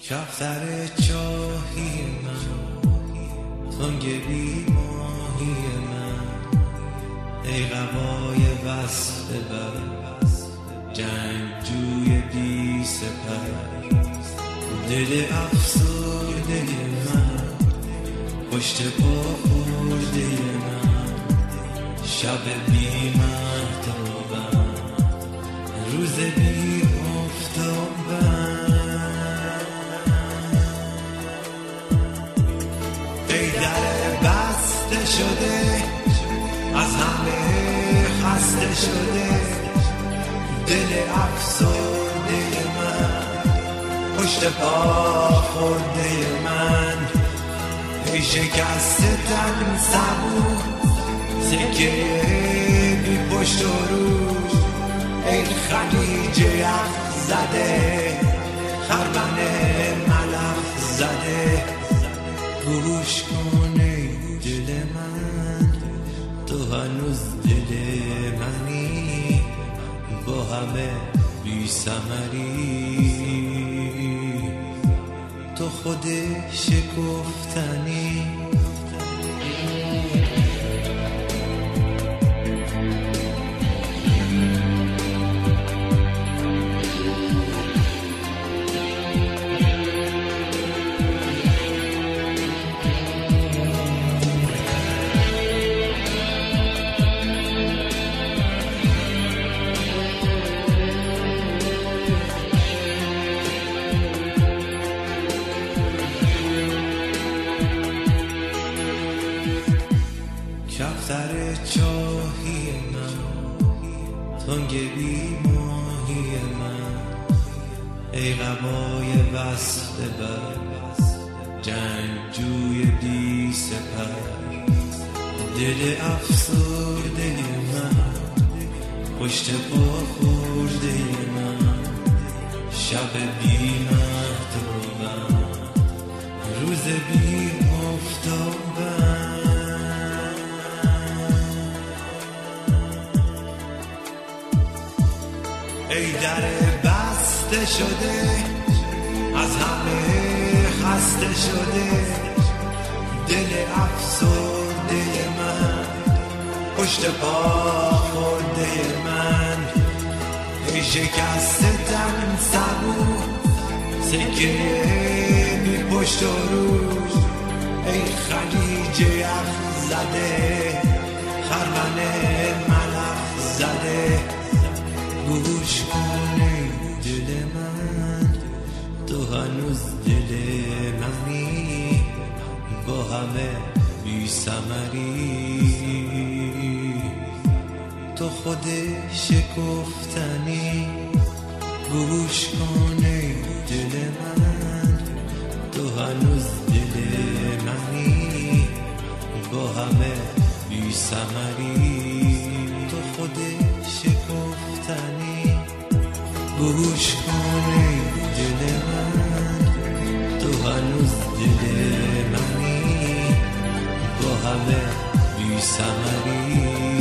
کفتر چاهی من، تنگ بی ماهی من، ای قبای وصل بر جنگجوی بی سپر، دل افسرده من، پشت پا خورده من، شب بی مهتابم، روز بی آفتابم، ای در بسته شده از همه خسته شده، دل افسرده من، پشت پا خورده من، ای شکسته تن صبور، سکه بی پشت و رو، ای خلیج یخ زده، خرمن ملخ زده، گوش کن ای دل من، تو هنوز دل منی، با همه بی ثمری، تو خود شکفتنی. کفتر چاهی من، تنگ بی ماهی من، ای قبای وصل بر جنگجوی بی سپر، دل افسرده من، پشت پا خورده من، شب بی مهتابم، روز بی آفتابم، ای در بسته شده از همه خسته شده، دل افسرده من، پشت پا خورده من، ای شکسته تن صبور، سکه بی پشت و رو، ای خلیج یخ زده، خرمن ملخ زده، گوش کن ای دل من، تو هنوز دل منی، با همه بی ثمری، تو خود شکفتنی. گوش کن ای دل من، تو هنوز دل منی، با همه بی ثمری، تو خود شکفتنی. گوش کن ای دل من، تو هنوز دل منی، با همه بی ثمری.